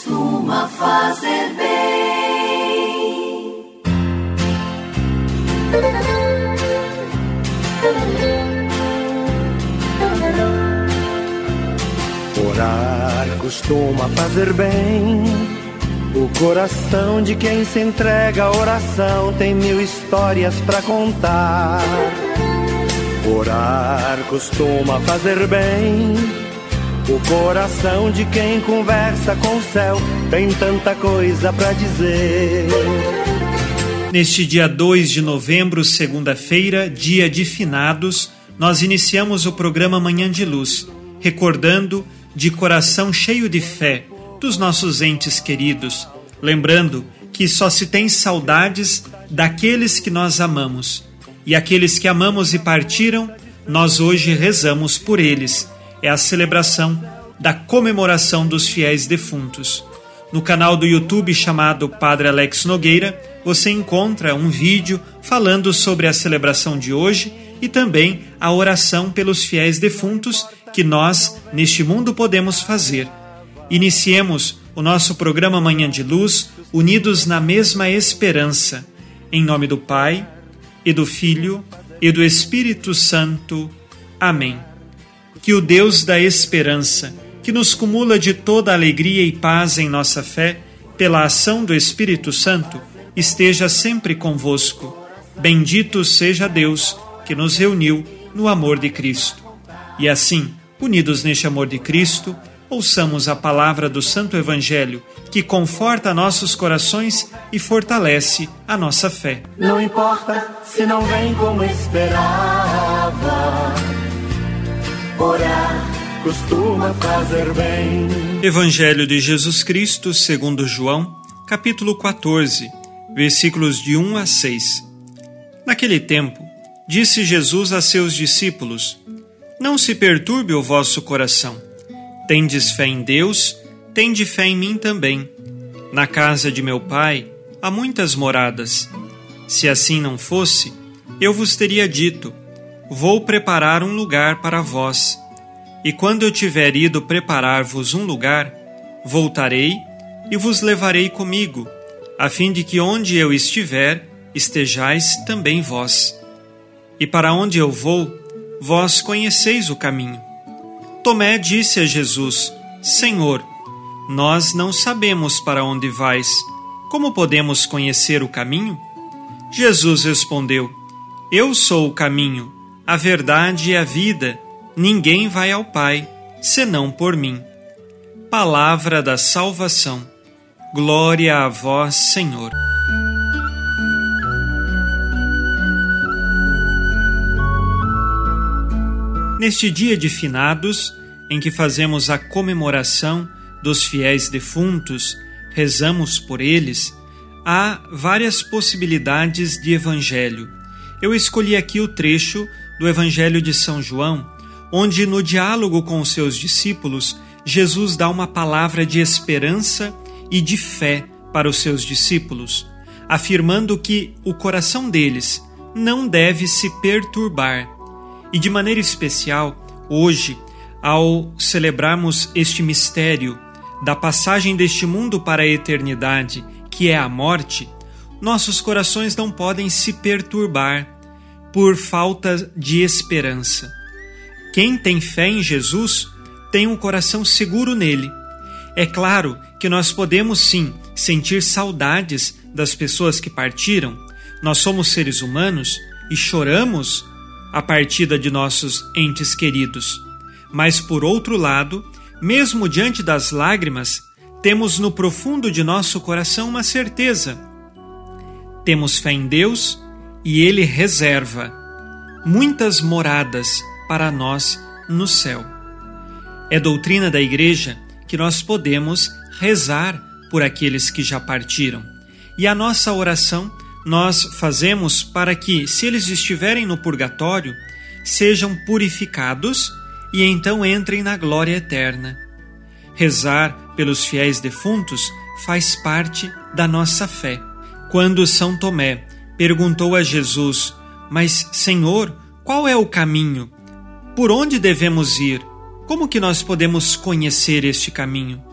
costuma fazer bem. Orar costuma fazer bem. O coração de quem se entrega à oração tem 1000 histórias pra contar. Orar costuma fazer bem. O coração de quem conversa com o céu tem tanta coisa pra dizer. Neste dia 2 de novembro, segunda-feira, dia de finados, nós iniciamos o programa Manhã de Luz, recordando de coração cheio de fé dos nossos entes queridos, lembrando que só se tem saudades daqueles que nós amamos. E aqueles que amamos e partiram, nós hoje rezamos por eles. É a celebração da comemoração dos fiéis defuntos. No canal do YouTube chamado Padre Alex Nogueira, você encontra um vídeo falando sobre a celebração de hoje e também a oração pelos fiéis defuntos que nós, neste mundo, podemos fazer. Iniciemos o nosso programa Manhã de Luz, unidos na mesma esperança. Em nome do Pai, e do Filho, e do Espírito Santo. Amém. Que o Deus da esperança, que nos cumula de toda alegria e paz em nossa fé, pela ação do Espírito Santo, esteja sempre convosco. Bendito seja Deus, que nos reuniu no amor de Cristo. E assim, unidos neste amor de Cristo, ouçamos a palavra do Santo Evangelho, que conforta nossos corações e fortalece a nossa fé. Não importa se não vem como esperava, orar costuma fazer bem. Evangelho de Jesus Cristo, segundo João, capítulo 14, versículos de 1 a 6. Naquele tempo, disse Jesus a seus discípulos: Não se perturbe o vosso coração. Tendes fé em Deus, tende fé em mim também. Na casa de meu Pai há muitas moradas. Se assim não fosse, eu vos teria dito: Vou preparar um lugar para vós. E quando eu tiver ido preparar-vos um lugar, voltarei e vos levarei comigo, a fim de que onde eu estiver, estejais também vós. E para onde eu vou, vós conheceis o caminho. Tomé disse a Jesus: Senhor, nós não sabemos para onde vais. Como podemos conhecer o caminho? Jesus respondeu: Eu sou o caminho, a verdade e a vida. Ninguém vai ao Pai, senão por mim. Palavra da salvação. Glória a vós, Senhor. Neste dia de finados, em que fazemos a comemoração dos fiéis defuntos, rezamos por eles, há várias possibilidades de evangelho. Eu escolhi aqui o trecho do Evangelho de São João, onde no diálogo com os seus discípulos, Jesus dá uma palavra de esperança e de fé para os seus discípulos, afirmando que o coração deles não deve se perturbar. E de maneira especial, hoje, ao celebrarmos este mistério da passagem deste mundo para a eternidade, que é a morte, nossos corações não podem se perturbar por falta de esperança. Quem tem fé em Jesus tem um coração seguro nele. É claro que nós podemos sim sentir saudades das pessoas que partiram. Nós somos seres humanos e choramos a partida de nossos entes queridos. Mas por outro lado, mesmo diante das lágrimas, temos no profundo de nosso coração uma certeza. Temos fé em Deus e Ele reserva muitas moradas para nós no céu. É doutrina da Igreja que nós podemos rezar por aqueles que já partiram. E a nossa oração nós fazemos para que, se eles estiverem no purgatório, sejam purificados e então entrem na glória eterna. Rezar pelos fiéis defuntos faz parte da nossa fé. Quando São Tomé perguntou a Jesus: Mas, Senhor, qual é o caminho? Por onde devemos ir? Como que nós podemos conhecer este caminho?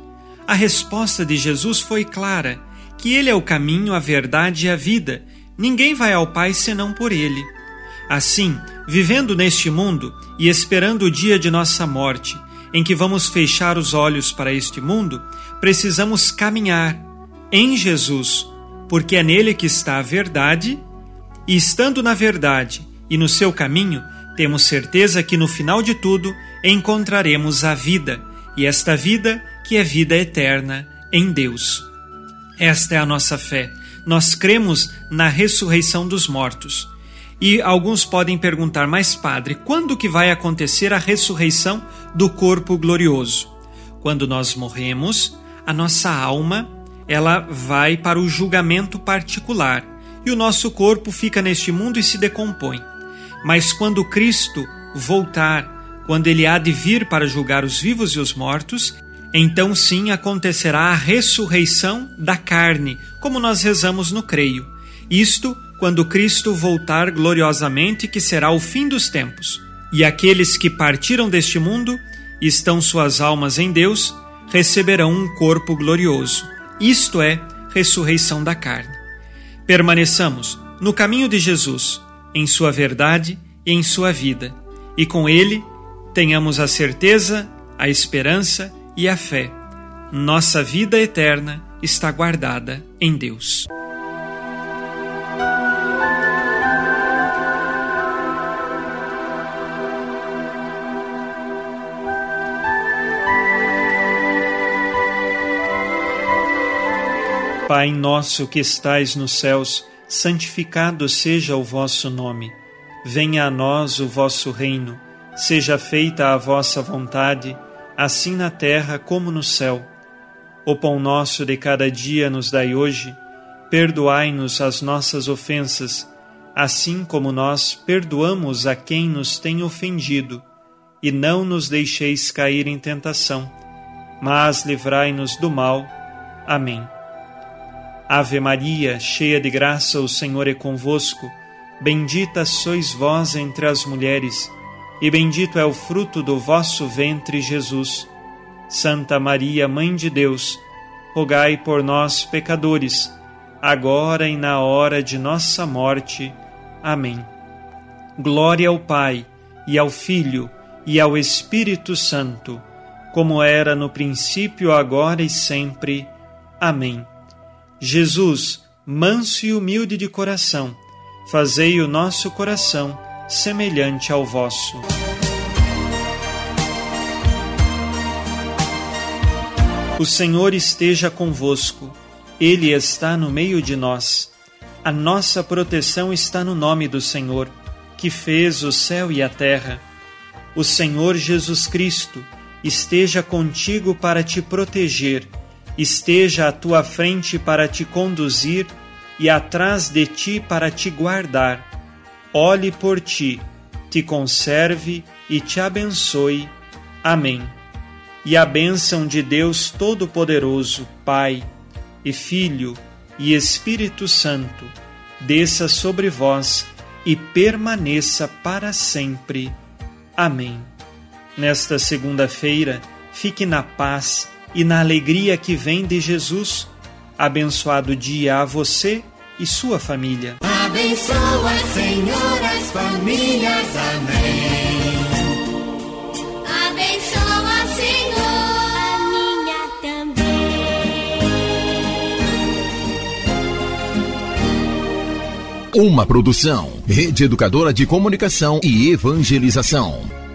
A resposta de Jesus foi clara, que Ele é o caminho, a verdade e a vida. Ninguém vai ao Pai senão por Ele. Assim, vivendo neste mundo e esperando o dia de nossa morte, em que vamos fechar os olhos para este mundo, precisamos caminhar em Jesus, porque é nele que está a verdade, e estando na verdade e no seu caminho, temos certeza que no final de tudo encontraremos a vida, e esta vida que é vida eterna em Deus. Esta é a nossa fé. Nós cremos na ressurreição dos mortos. E alguns podem perguntar, mas padre, quando que vai acontecer a ressurreição do corpo glorioso? Quando nós morremos, a nossa alma, ela vai para o julgamento particular, e o nosso corpo fica neste mundo e se decompõe. Mas quando Cristo voltar, quando Ele há de vir para julgar os vivos e os mortos, então sim acontecerá a ressurreição da carne, como nós rezamos no creio. Isto quando Cristo voltar gloriosamente, que será o fim dos tempos. E aqueles que partiram deste mundo, estão suas almas em Deus, receberão um corpo glorioso. Isto é ressurreição da carne. Permaneçamos no caminho de Jesus, em sua verdade e em sua vida, e com Ele tenhamos a certeza, a esperança e a fé. Nossa vida eterna está guardada em Deus. Pai nosso que estais nos céus, santificado seja o vosso nome. Venha a nós o vosso reino. Seja feita a vossa vontade, assim na terra como no céu. O pão nosso de cada dia nos dai hoje. Perdoai-nos as nossas ofensas, assim como nós perdoamos a quem nos tem ofendido. E não nos deixeis cair em tentação, mas livrai-nos do mal. Amém. Ave Maria, cheia de graça, o Senhor é convosco. Bendita sois vós entre as mulheres, e bendito é o fruto do vosso ventre, Jesus. Santa Maria, Mãe de Deus, rogai por nós, pecadores, agora e na hora de nossa morte. Amém. Glória ao Pai, e ao Filho, e ao Espírito Santo, como era no princípio, agora e sempre. Amém. Jesus, manso e humilde de coração, fazei o nosso coração semelhante ao vosso. O Senhor esteja convosco, Ele está no meio de nós. A nossa proteção está no nome do Senhor, que fez o céu e a terra. O Senhor Jesus Cristo esteja contigo para te proteger, esteja à tua frente para te conduzir e atrás de ti para te guardar. Olhe por ti, te conserve e te abençoe. Amém. E a bênção de Deus Todo-Poderoso, Pai e Filho e Espírito Santo, desça sobre vós e permaneça para sempre. Amém. Nesta segunda-feira, fique na paz e na alegria que vem de Jesus. Abençoado dia a você e sua família. Abençoa, Senhor, as famílias. Amém. Abençoa, Senhor, a minha também. Uma produção, Rede Educadora de Comunicação e Evangelização.